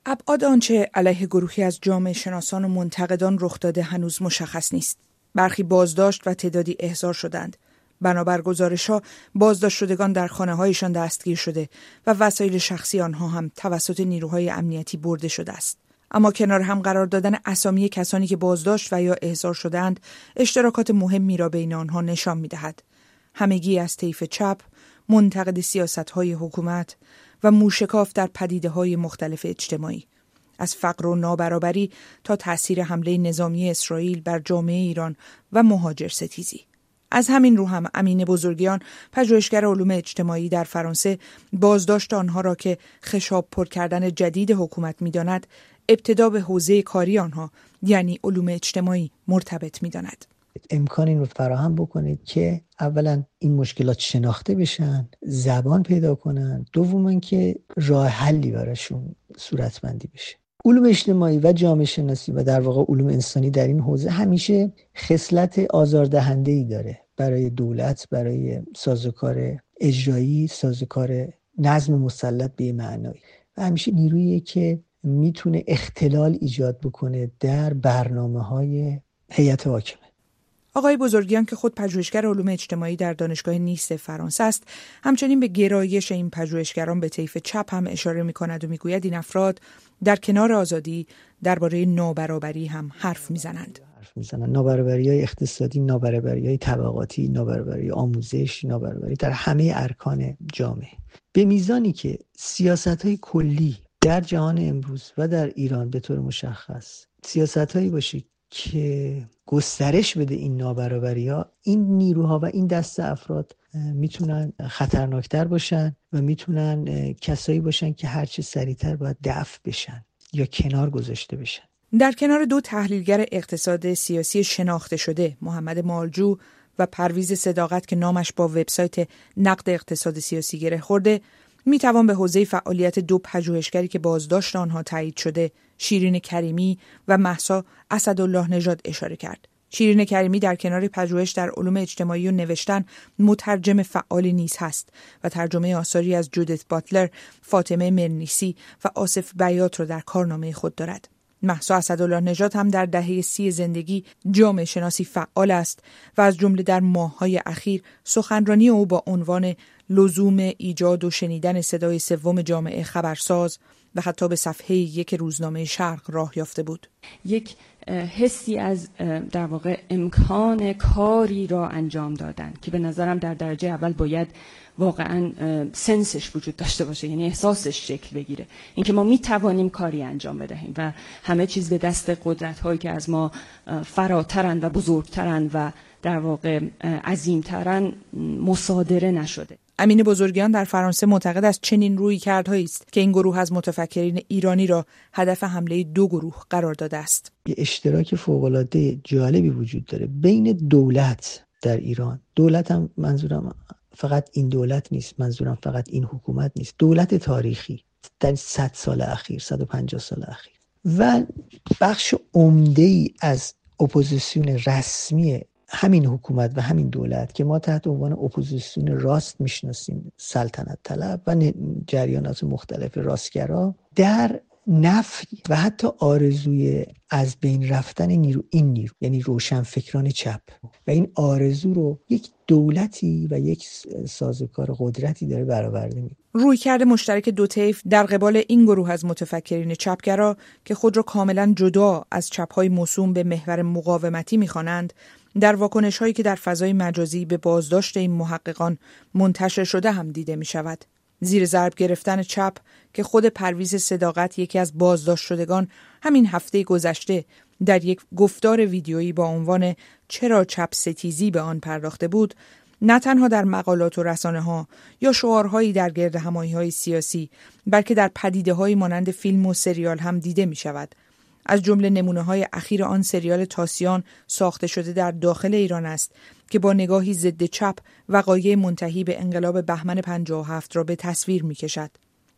ابعاد آنچه علیه گروهی از جامعه شناسان و منتقدان رخ داده هنوز مشخص نیست. برخی بازداشت و تعدادی احضار شدند. بنابر گزارش‌ها بازداشت شدگان در خانه‌هایشان دستگیر شده و وسایل شخصی آنها هم توسط نیروهای امنیتی برده شده است. اما کنار هم قرار دادن اسامی کسانی که بازداشت و یا احضار شدند، اشتراکات مهمی را بین آنها نشان می‌دهد. همگی از طیف چپ، منتقد سیاست‌های حکومت و موشکاف در پدیده‌های مختلف اجتماعی، از فقر و نابرابری تا تأثیر حمله نظامی اسرائیل بر جامعه ایران و مهاجرستیزی. از همین رو هم امین بزرگیان، پژوهشگر علوم اجتماعی در فرانسه، بازداشت آنها را که خشاب پر کردن جدید حکومت می‌داند، ابتدا به حوزه کاری آنها یعنی علوم اجتماعی مرتبط می‌داند. امکان این رو فراهم بکنید که اولا این مشکلات شناخته بشن، زبان پیدا کنن، دوما که راه حلی براشون صورتبندی بشه. علوم اجتماعی و جامعه شناسی و در واقع علوم انسانی در این حوزه همیشه خصلت آزاردهنده‌ای داره برای دولت، برای سازوکار اجرایی، سازوکار نظم مسلط به معنایی، و همیشه نیرویی که میتونه اختلال ایجاد بکنه در برنامه‌های هیئت حاکمه. آقای بزرگیان که خود پژوهشگر علوم اجتماعی در دانشگاه نیس فرانسه است، همچنین به گرایش این پژوهشگران به طیف چپ هم اشاره می‌کند و می‌گوید این افراد در کنار آزادی درباره نابرابری هم حرف می‌زنند. نابرابری‌های اقتصادی، نابرابری‌های طبقاتی، نابرابری آموزش، نابرابری در همه ارکان جامعه. به میزانی که سیاست‌های کلی در جهان امروز و در ایران به طور مشخص سیاست‌هایی باشه که گسترش بده این نابرابری‌ها، این نیروها و این دسته افراد میتونن خطرناکتر باشن و میتونن کسایی باشن که هرچه سریعتر باید دفع بشن یا کنار گذاشته بشن. در کنار دو تحلیلگر اقتصاد سیاسی شناخته شده، محمد مالجو و پرویز صداقت که نامش با وبسایت نقد اقتصاد سیاسی گره خورده، میتوان به حوزه فعالیت دو پژوهشگری که بازداشت آنها تایید شده، شیرین کریمی و مهسا اسدالله نژاد اشاره کرد. شیرین کریمی در کنار پژوهش در علوم اجتماعی و نوشتن مترجم فعالی نیز هست و ترجمه آثاری از جودیت باتلر، فاطمه مرنیسی و آصف بیات را در کارنامه خود دارد. مهسا اسدالله نژاد هم در دهه 30 زندگی جامعه شناسی فعال است و از جمله در ماه‌های اخیر سخنرانی او با عنوان لزوم ایجاد و شنیدن صدای سوم جامعه خبرساز و حتی به صفحه یک روزنامه شرق راه یافته بود. یک حسی از در واقع امکان کاری را انجام دادن که به نظرم در درجه اول باید واقعا سنسش وجود داشته باشه، یعنی احساسش شکل بگیره، اینکه ما میتوانیم کاری انجام بدهیم و همه چیز به دست قدرت هایی که از ما فراترن و بزرگترن و در واقع عظیمترن مصادره نشده. امین بزرگیان در فرانسه معتقد است چنین رویکردهایی است که این گروه از متفکرین ایرانی را هدف حمله دو گروه قرار داده است. یه اشتراک فوق‌العاده جالبی وجود داره بین دولت در ایران. دولت هم منظورم فقط این دولت نیست، منظورم فقط این حکومت نیست، دولت تاریخی در 100 سال اخیر، 150 سال اخیر و بخش عمده‌ای از اپوزیسیون رسمی همین حکومت و همین دولت که ما تحت عنوان اپوزیسیون راست میشناسیم، سلطنت طلب و جریانات مختلف راستگرا، در نفی و حتی آرزوی از بین رفتن این نیرو یعنی روشنفکران چپ و این آرزو رو یک دولتی و یک سازوکار قدرتی داره برآورده می‌کنه. رویکرد مشترک دو طیف در قبال این گروه از متفکرین چپگرا که خود را کاملا جدا از چپ‌های موسوم به محور مقاومتی می‌خوانند، در واکنش‌هایی که در فضای مجازی به بازداشت این محققان منتشر شده هم دیده می‌شود. زیر ضرب گرفتن چپ که خود پرویز صداقت، یکی از بازداشت شدگان، همین هفته گذشته در یک گفتار ویدیویی با عنوان چرا چپ ستیزی به آن پرداخته بود، نه تنها در مقالات و رسانه‌ها یا شعارهایی در گردهمایی‌های سیاسی، بلکه در پدیده‌هایی مانند فیلم و سریال هم دیده می‌شود. از جمله نمونه‌های اخیر آن سریال تاسیان ساخته شده در داخل ایران است که با نگاهی ضد چپ وقایع منتهی به انقلاب بهمن 57 را به تصویر می‌کشد.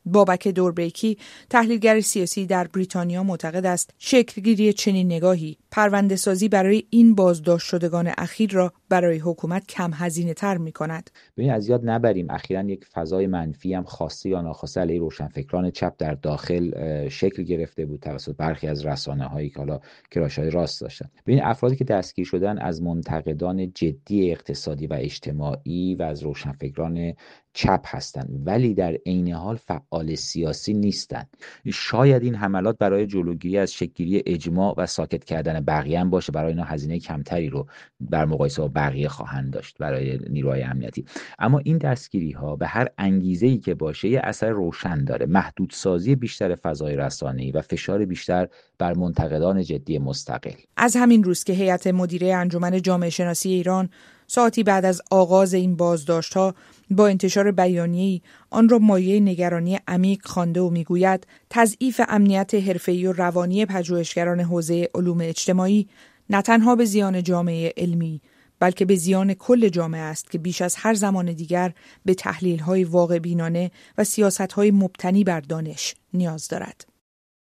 بابک دوربیکی، تحلیلگر سیاسی در بریتانیا، معتقد است شکلگیری چنین نگاهی پرونده‌سازی برای این بازداشت شدگان اخیر را برای حکومت کم هزینه تر می‌کند. ببین از یاد نبریم اخیراً یک فضای منفی هم خواسته یا ناخواسته علیه روشنفکران چپ در داخل شکل گرفته بود توسط برخی از رسانه‌هایی که حالا کراش‌های راست داشتن. ببین افرادی که دستگیر شدن از منتقدان جدی اقتصادی و اجتماعی و از روشنفکران چپ هستند، ولی در عین حال فعال سیاسی نیستند. شاید این حملات برای جلوگیری از شکل‌گیری اجماع و ساکت کردن بقیه هم باشه، برای اینا هزینه کمتری رو در مقایسه با بقیه خواهند داشت برای نیروهای امنیتی. اما این دستگیری ها به هر انگیزه‌ای که باشه یه اثر روشن داره، محدودسازی بیشتر فضای رسانه‌ای و فشار بیشتر بر منتقدان جدی مستقل. از همین روز که هیئت مدیره انجمن جامعه شناسی ایران ساعتی بعد از آغاز این بازداشت‌ها با انتشار بیانیه‌ای آن را مایه نگرانی عمیق خوانده و می‌گوید تضعیف امنیت حرفه‌ای و روانی پژوهشگران حوزه علوم اجتماعی نه تنها به زیان جامعه علمی بلکه به زیان کل جامعه است که بیش از هر زمان دیگر به تحلیل‌های واقع‌بینانه و سیاست‌های مبتنی بر دانش نیاز دارد.